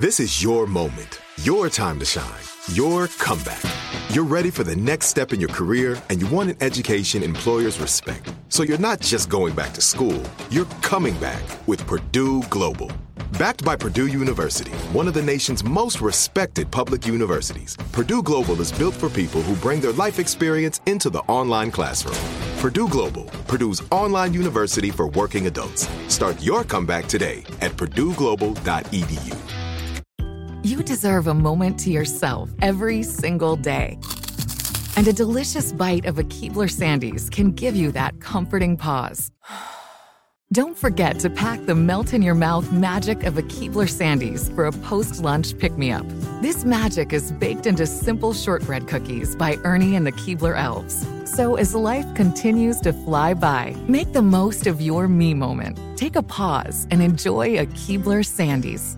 This is your moment, your time to shine, your comeback. You're ready for the next step in your career, and you want an education employers respect. So you're not just going back to school, you're coming back with Purdue Global. Backed by Purdue University, one of the nation's most respected public universities, Purdue Global is built for people who bring their life experience into the online classroom. Purdue Global, Purdue's online university for working adults. Start your comeback today at purdueglobal.edu. You deserve a moment to yourself every single day. And a delicious bite of a Keebler Sandies can give you that comforting pause. Don't forget to pack the melt-in-your-mouth magic of a Keebler Sandies for a post-lunch pick-me-up. This magic is baked into simple shortbread cookies by Ernie and the Keebler Elves. So as life continues to fly by, make the most of your me moment. Take a pause and enjoy a Keebler Sandies.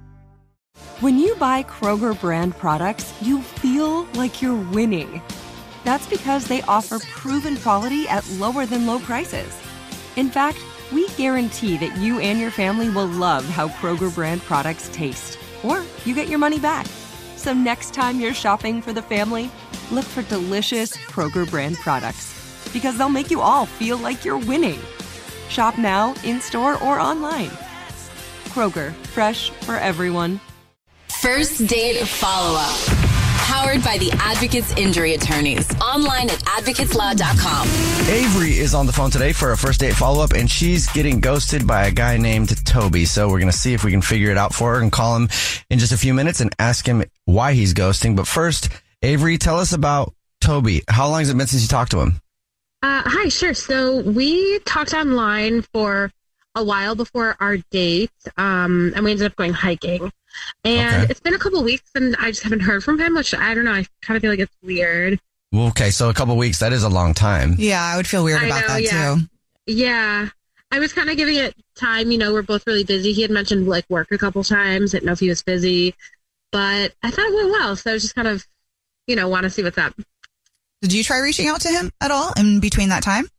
When you buy Kroger brand products, you feel like you're winning. That's because they offer proven quality at lower than low prices. In fact, we guarantee that you and your family will love how Kroger brand products taste, or you get your money back. So next time you're shopping for the family, look for delicious Kroger brand products, because they'll make you all feel like you're winning. Shop now, in-store, or online. Kroger, fresh for everyone. First Date Follow-Up. Powered by the Advocates Injury Attorneys. Online at advocateslaw.com. Avery is on the phone today for a first date follow-up, and she's getting ghosted by a guy named Toby. So we're going to see if we can figure it out for her and call him in just a few minutes and ask him why he's ghosting. But first, Avery, tell us about Toby. How long has it been since you talked to him? Hi, sure. So we talked online for a while before our date, and we ended up going hiking. And It's been a couple weeks, and I just haven't heard from him, which I don't know. I kind of feel like it's weird. Well, okay, so a couple weeks, that is a long time. Yeah, I would feel weird about that, too. Yeah. I was kind of giving it time. You know, we're both really busy. He had mentioned, like, work a couple times. Didn't know if he was busy. But I thought it went well, so I was just kind of, want to see what's up. Did you try reaching out to him at all in between that time?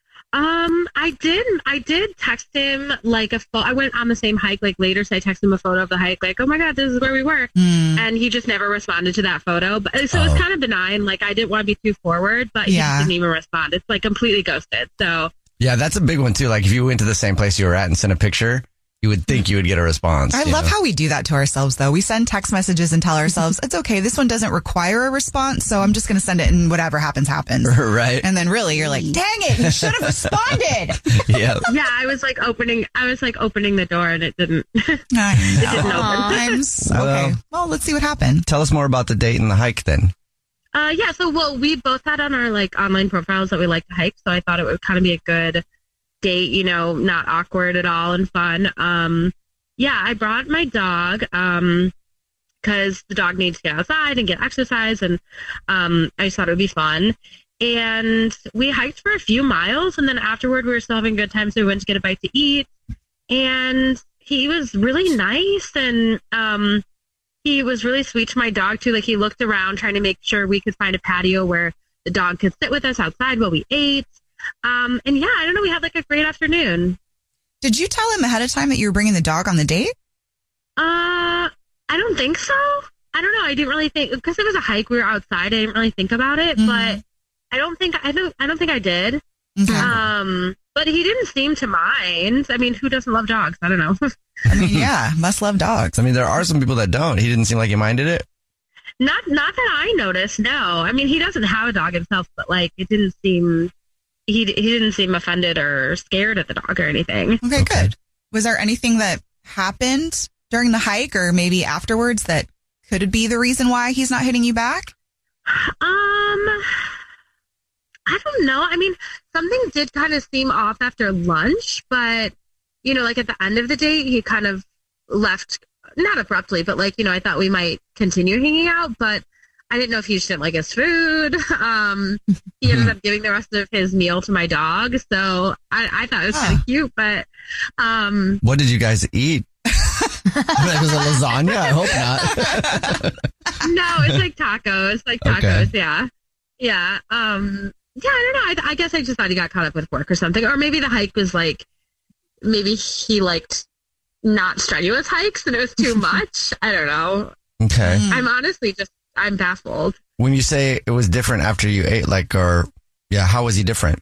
I did text him like I went on the same hike like later, so I texted him a photo of the hike, like, oh my God, this is where we were. And he just never responded to that photo. But so it was kind of benign. Like, I didn't want to be too forward, but he just didn't even respond. It's like completely ghosted. So yeah, that's a big one too. Like, if you went to the same place you were at and sent a picture, you would think you would get a response. I love how we do that to ourselves, though. We send text messages and tell ourselves, it's okay, this one doesn't require a response, so I'm just going to send it and whatever happens, happens. Right. And then really, you're like, dang it, he should have responded. Yeah. Yeah, I was like opening the door and it didn't. I know. It didn't open. Okay. Well, let's see what happened. Tell us more about the date and the hike then. Yeah, so we both had on our like online profiles that we like to hike, so I thought it would kind of be a good date, not awkward at all and fun. Yeah, I brought my dog because the dog needs to get outside and get exercise, and I just thought it would be fun. And we hiked for a few miles, and then afterward we were still having a good time, so we went to get a bite to eat. And he was really nice, and he was really sweet to my dog too. Like, he looked around trying to make sure we could find a patio where the dog could sit with us outside while we ate. And yeah, I don't know. We had like a great afternoon. Did you tell him ahead of time that you were bringing the dog on the date? I don't think so. I don't know. I didn't really think, because it was a hike. We were outside. I didn't really think about it, but I don't think I did. Okay. But he didn't seem to mind. I mean, who doesn't love dogs? I don't know. I mean, yeah, must love dogs. I mean, there are some people that don't. He didn't seem like he minded it. Not that I noticed. No, I mean, he doesn't have a dog himself, but like, it didn't seem. He didn't seem offended or scared at the dog or anything. Okay, good. Was there anything that happened during the hike or maybe afterwards that could be the reason why he's not hitting you back? I don't know. I mean, something did kind of seem off after lunch, but, like at the end of the date, he kind of left, not abruptly, but like, I thought we might continue hanging out, but I didn't know if he just didn't like his food. He ended up giving the rest of his meal to my dog. So I thought it was kind of cute, but. What did you guys eat? It was a lasagna? I hope not. No, it's like tacos. Okay. Yeah. Yeah. I don't know. I guess I just thought he got caught up with work or something. Or maybe the hike was like, maybe he liked not strenuous hikes and it was too much. I don't know. Okay. I'm honestly I'm baffled. When you say it was different after you ate, how was he different?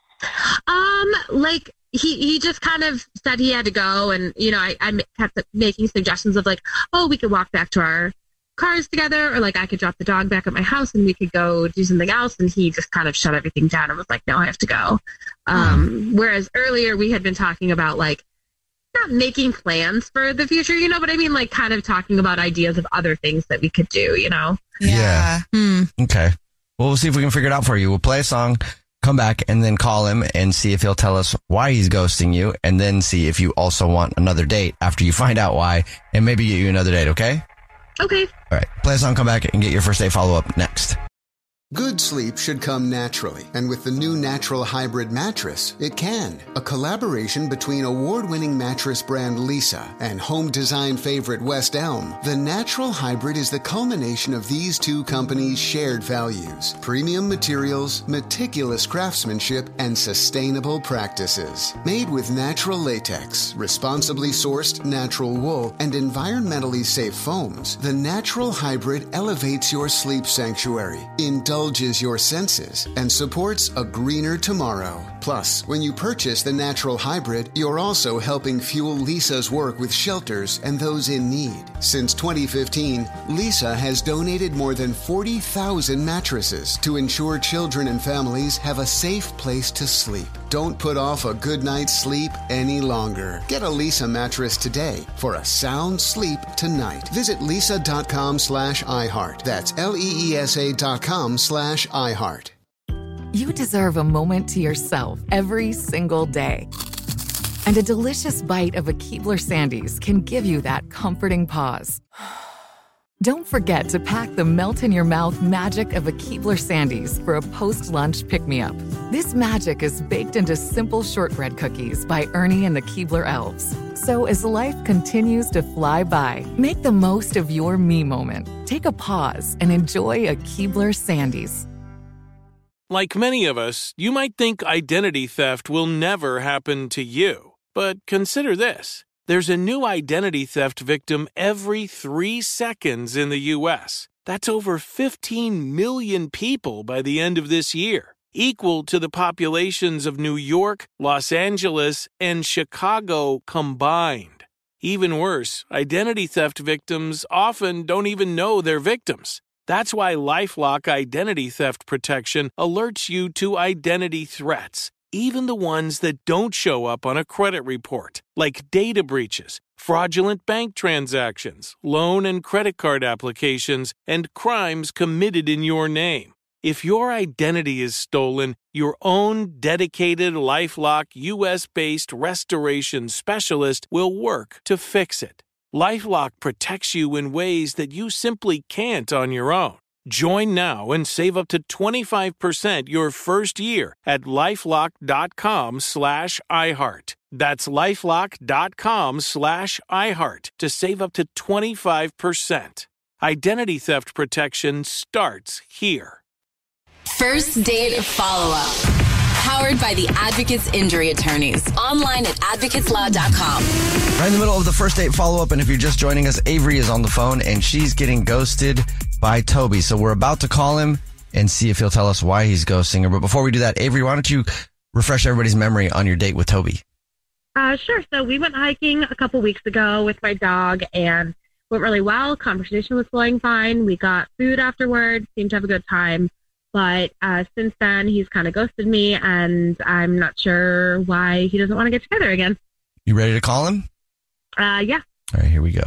Like he just kind of said he had to go, and I kept making suggestions of like, oh, we could walk back to our cars together, or like I could drop the dog back at my house and we could go do something else, and he just kind of shut everything down and was like, no, I have to go. Whereas earlier we had been talking about like not making plans for the future, but I mean like kind of talking about ideas of other things that we could do, Yeah. Okay. Well, we'll see if we can figure it out for you. We'll play a song, come back, and then call him and see if he'll tell us why he's ghosting you, and then see if you also want another date after you find out why, and maybe get you another date, okay? Okay. All right. Play a song, come back, and get your first date follow-up next. Good sleep should come naturally, and with the new Natural Hybrid mattress, it can. A collaboration between award-winning mattress brand Leesa and home design favorite West Elm, the Natural Hybrid is the culmination of these two companies' shared values: premium materials, meticulous craftsmanship, and sustainable practices. Made with natural latex, responsibly sourced natural wool, and environmentally safe foams, the Natural Hybrid elevates your sleep sanctuary, indulges your senses, and supports a greener tomorrow. Plus, when you purchase the Natural Hybrid, you're also helping fuel Leesa's work with shelters and those in need. Since 2015, Leesa has donated more than 40,000 mattresses to ensure children and families have a safe place to sleep. Don't put off a good night's sleep any longer. Get a Leesa mattress today for a sound sleep tonight. Visit leesa.com/iHeart. That's LEESA.com/iHeart. You deserve a moment to yourself every single day. And a delicious bite of a Keebler Sandies can give you that comforting pause. Don't forget to pack the melt-in-your-mouth magic of a Keebler Sandies for a post-lunch pick-me-up. This magic is baked into simple shortbread cookies by Ernie and the Keebler Elves. So as life continues to fly by, make the most of your me moment. Take a pause and enjoy a Keebler Sandies. Like many of us, you might think identity theft will never happen to you. But consider this. There's a new identity theft victim every 3 seconds in the U.S. That's over 15 million people by the end of this year, equal to the populations of New York, Los Angeles, and Chicago combined. Even worse, identity theft victims often don't even know they're victims. That's why LifeLock Identity Theft Protection alerts you to identity threats, even the ones that don't show up on a credit report, like data breaches, fraudulent bank transactions, loan and credit card applications, and crimes committed in your name. If your identity is stolen, your own dedicated LifeLock U.S.-based restoration specialist will work to fix it. LifeLock protects you in ways that you simply can't on your own. Join now and save up to 25% your first year at LifeLock.com/iHeart. That's LifeLock.com/iHeart to save up to 25%. Identity theft protection starts here. First Date Follow-Up. Powered by the Advocates Injury Attorneys. Online at advocateslaw.com. Right in the middle of the first date follow-up, and if you're just joining us, Avery is on the phone, and she's getting ghosted by Toby. So we're about to call him and see if he'll tell us why he's ghosting her. But before we do that, Avery, why don't you refresh everybody's memory on your date with Toby? Sure. So we went hiking a couple weeks ago with my dog, and went really well. Conversation was flowing fine. We got food afterwards, seemed to have a good time. But since then, he's kind of ghosted me, and I'm not sure why he doesn't want to get together again. You ready to call him? Yeah. All right, here we go.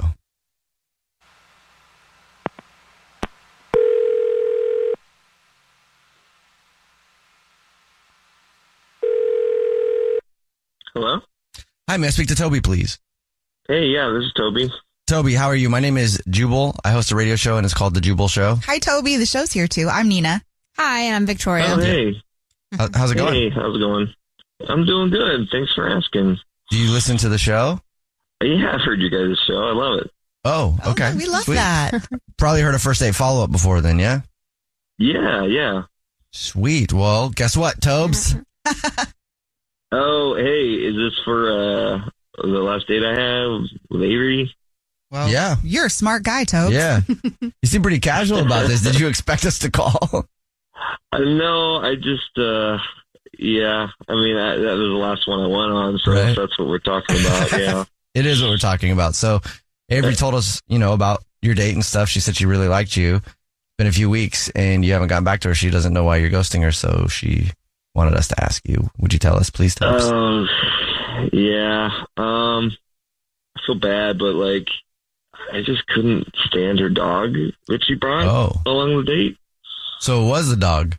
Hello? Hi, may I speak to Toby, please? Hey, yeah, this is Toby. Toby, how are you? My name is Jubal. I host a radio show, and it's called The Jubal Show. Hi, Toby. The show's here, too. I'm Nina. Hi, I'm Victoria. Oh, hey. How's it going? Hey, how's it going? I'm doing good. Thanks for asking. Do you listen to the show? Yeah, I've heard you guys' show. I love it. Oh, okay. Oh, we love Sweet. that. Probably heard a first date follow-up before then, yeah? Yeah. Sweet. Well, guess what, Tobes? Oh, hey, is this for, the last date I had with Avery. Well, Yeah. you're a smart guy, Tobes. Yeah. You seem pretty casual about this. Did you expect us to call? No, I just, yeah. I mean, that was the last one I went on, so Right. that's what we're talking about, yeah. It is what we're talking about. So Avery told us, about your date and stuff. She said she really liked you. It's been a few weeks and you haven't gotten back to her. She doesn't know why you're ghosting her. So she wanted us to ask you. Would you tell us? Please tell us. Yeah. I feel bad, but like, I just couldn't stand her dog that she brought along the date. So it was the dog.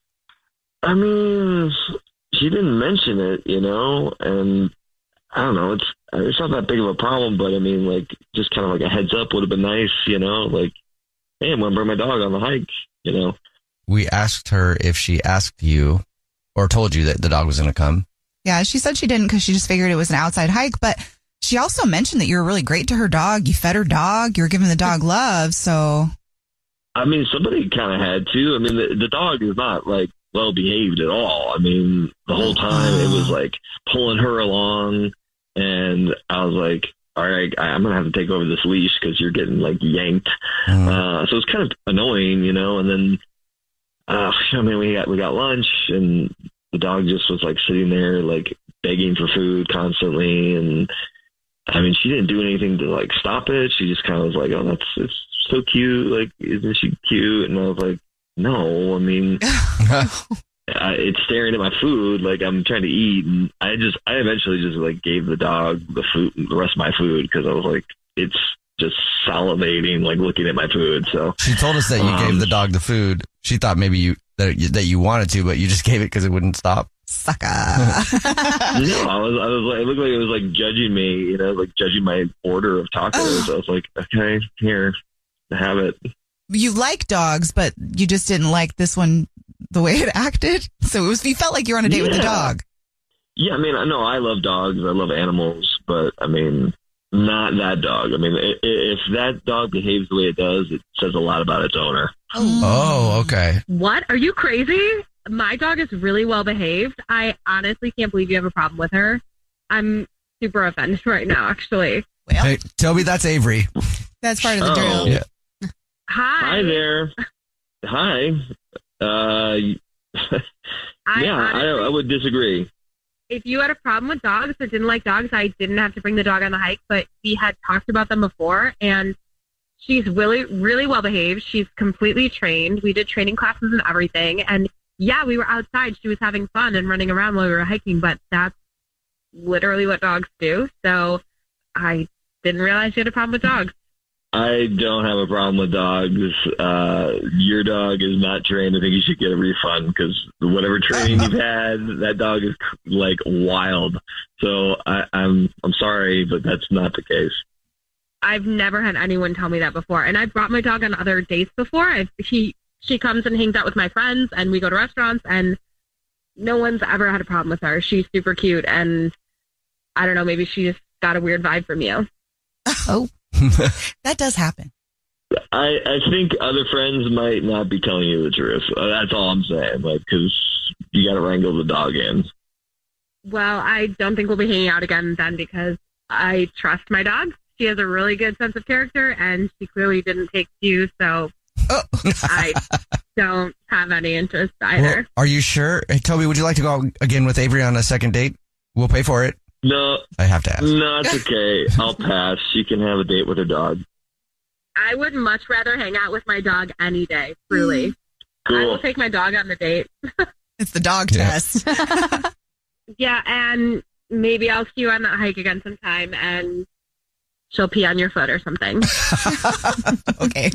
I mean, she didn't mention it, and I don't know. It's not that big of a problem, but I mean, like, just kind of like a heads up would have been nice, like, hey, I'm going to bring my dog on the hike, We asked her if she asked you or told you that the dog was going to come. Yeah, she said she didn't because she just figured it was an outside hike. But she also mentioned that you were really great to her dog. You fed her dog. You were giving the dog love. So, I mean, somebody kind of had to. I mean, the dog is not like well behaved at all. I mean, the whole time it was like pulling her along, and I was like, all right, I'm gonna have to take over this leash because you're getting like yanked. So it's kind of annoying, and then I mean, we got lunch, and the dog just was like sitting there like begging for food constantly, and I mean, she didn't do anything to like stop it. She just kind of was like, oh, it's so cute, like, isn't she cute? And I was like, no, I mean, it's staring at my food, like I'm trying to eat, and I eventually just like gave the dog the rest of my food because I was like, it's just salivating, like looking at my food. So she told us that you gave the dog the food. She thought maybe that you wanted to, but you just gave it because it wouldn't stop. Sucker. No, I was like, it looked like it was like judging me, like judging my order of tacos. I was like, okay, here, have it. You like dogs, but you just didn't like this one the way it acted. So you felt like you were on a date with the dog. Yeah, I mean, I know I love dogs. I love animals, but I mean, not that dog. I mean, if that dog behaves the way it does, it says a lot about its owner. Oh, okay. What? Are you crazy? My dog is really well behaved. I honestly can't believe you have a problem with her. I'm super offended right now, actually. Well, Hey, Toby, that's Avery. that's part of the drill. Yeah. Hi. there. Hi. I honestly, I would disagree. if you had a problem with dogs or didn't like dogs, I didn't have to bring the dog on the hike, but we had talked about them before, and she's really, really well behaved. She's completely trained. We did training classes and everything, and yeah, we were outside. She was having fun and running around while we were hiking, but that's literally what dogs do. So I didn't realize you had a problem with dogs. I don't have a problem with dogs. Your dog is not trained. I think you should get a refund because whatever training you've had, that dog is like wild. So I'm sorry, but that's not the case. I've never had anyone tell me that before, and I've brought my dog on other dates before. She comes and hangs out with my friends, and we go to restaurants, and no one's ever had a problem with her. She's super cute, and I don't know, maybe she just got a weird vibe from you. Oh, that does happen. I think other friends might not be telling you the truth. That's all I'm saying, like, because you got to wrangle the dog in. Well, I don't think we'll be hanging out again then because I trust my dog. She has a really good sense of character, and she clearly didn't take you, so I don't have any interest either. Well, are you sure? Hey, Toby, would you like to go out again with Avery on a second date? We'll pay for it. No. I have to ask. No, it's okay. I'll pass. She can have a date with her dog. I would much rather hang out with my dog any day, truly. Cool. I will take my dog on the date. It's the dog test. Yeah, and maybe I'll see you on that hike again sometime, and she'll pee on your foot or something. Okay.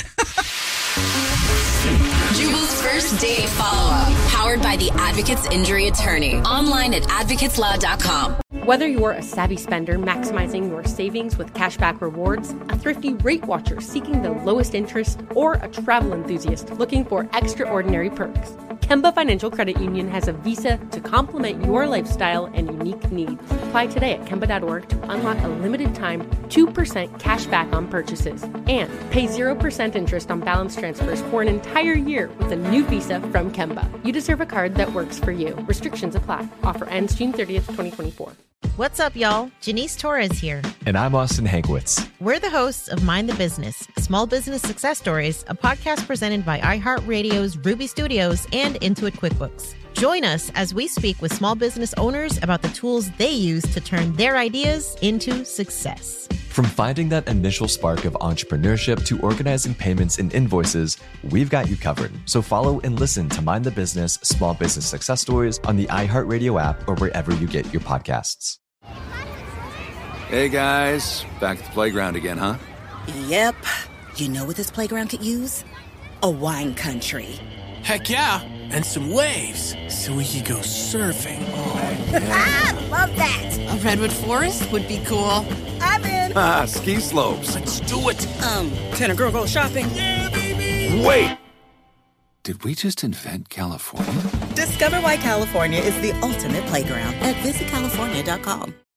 Jubal's first date follow-up. Powered by the Advocates Injury Attorney. Online at advocateslaw.com. Whether you're a savvy spender maximizing your savings with cashback rewards, a thrifty rate watcher seeking the lowest interest, or a travel enthusiast looking for extraordinary perks, Kemba Financial Credit Union has a visa to complement your lifestyle and unique needs. Apply today at Kemba.org to unlock a limited time 2% cash back on purchases and pay 0% interest on balance transfers for an entire year with a new visa from Kemba. You deserve a card that works for you. Restrictions apply. Offer ends June 30th, 2024. What's up, y'all? Janice Torres here. And I'm Austin Hankwitz. We're the hosts of Mind the Business, Small Business Success Stories, a podcast presented by iHeartRadio's Ruby Studios and Intuit QuickBooks. Join us as we speak with small business owners about the tools they use to turn their ideas into success. From finding that initial spark of entrepreneurship to organizing payments and invoices, we've got you covered. So follow and listen to Mind the Business Small Business Success Stories on the iHeartRadio app or wherever you get your podcasts. Hey guys, back at the playground again, huh? Yep. You know what this playground could use? A wine country. Heck yeah, and some waves so we could go surfing. Oh, yeah. Love that. A redwood forest would be cool. I'm in. Ski slopes. Let's do it. Can a girl go shopping? Yeah, baby. Wait. Did we just invent California? Discover why California is the ultimate playground at visitcalifornia.com.